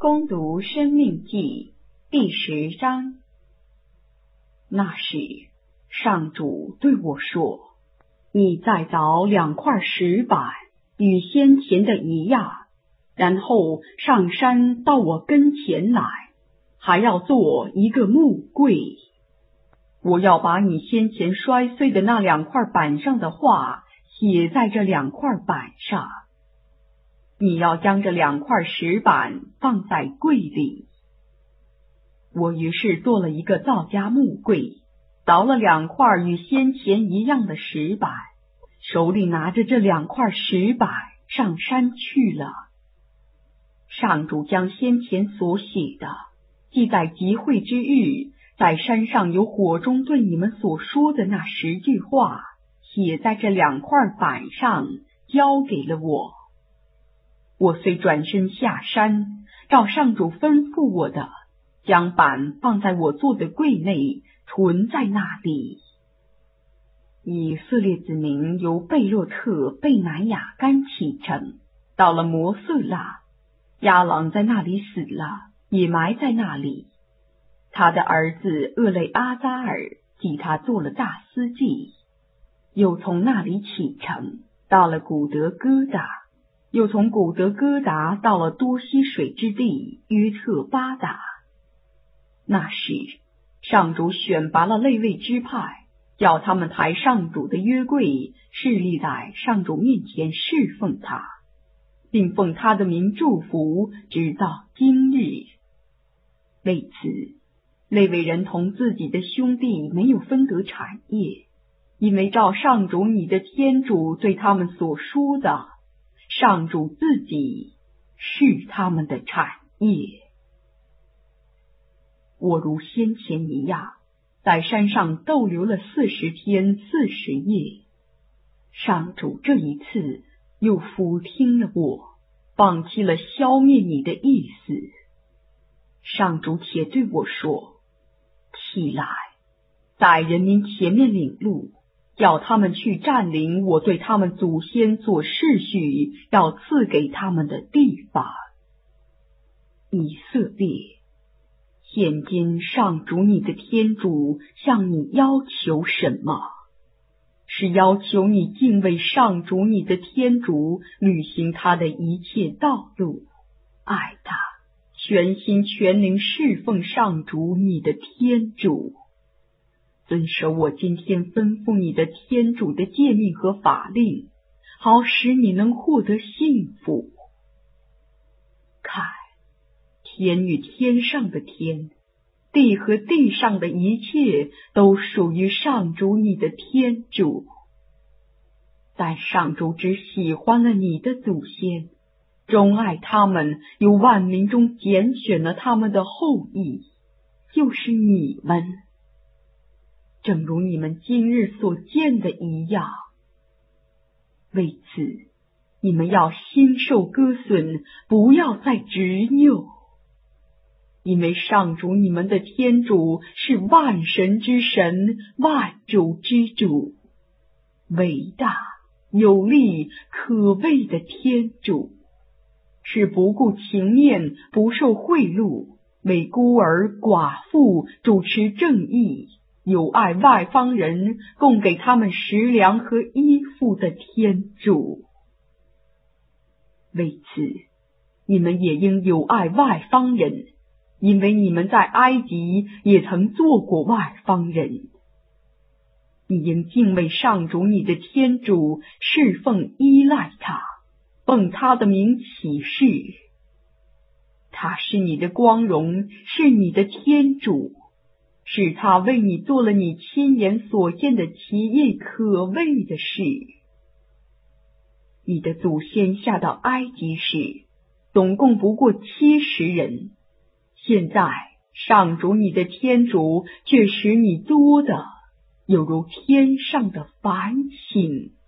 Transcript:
攻读生命记第10章。那时，上主对我说：你再凿2块石板，与先前的一样，然后上山到我跟前来，还要做一个木柜。我要把你先前摔碎的那2块板上的话写在这2块板上。你要将这2块石板放在柜里。我于是做了一个造家木柜，凿了2块与先前一样的石板，手里拿着这2块石板上山去了。上主将先前所写的，记在集会之日，在山上有火中对你们所说的那10句话，写在这2块板上，交给了我。我遂转身下山，照上主吩咐我的，将板放在我做的柜内，存在那里。以色列子民由贝洛特贝乃雅干启程，到了摩色拉，亚朗在那里死了，也埋在那里。他的儿子厄雷阿扎尔替他做了大司祭，又从那里启程，到了古德哥达，又从古德哥达到了多溪水之地约特巴达。那时，上主选拔了利未支派，叫他们抬上主的约柜，侍立在上主面前侍奉他，并奉他的名祝福，直到今日。为此，利未人同自己的兄弟没有分得产业，因为照上主你的天主对他们所说的，上主自己是他们的产业。我如先前一样，在山上逗留了40天40夜。上主这一次又俯听了我，放弃了消灭你的意思。上主且对我说：起来，在人民前面领路，叫他们去占领我对他们祖先所世许要赐给他们的地方。以色列，现今上主你的天主向你要求什么？是要求你敬畏上主你的天主，履行他的一切道路，爱他，全心全灵侍奉上主你的天主，遵守我今天吩咐你的天主的诫命和法令，好使你能获得幸福。看，天与天上的天，地和地上的一切，都属于上主你的天主。但上主只喜欢了你的祖先，钟爱他们，由万民中拣选了他们的后裔，就是你们。正如你们今日所见的一样。为此，你们要心受割损，不要再执拗。因为上主你们的天主是万神之神，万主之主，伟大有力可畏的天主，是不顾情面，不受贿赂，为孤儿寡妇主持正义，有爱外邦人，供给他们食粮和衣服的天主。为此，你们也应有爱外邦人，因为你们在埃及也曾做过外邦人。你应敬畏上主你的天主，侍奉依赖他，奉他的名起誓。他是你的光荣，是你的天主，是他为你做了你亲眼所见的奇异可畏的事。你的祖先下到埃及时，总共不过70人，现在上主你的天主却使你多的，有如天上的繁星。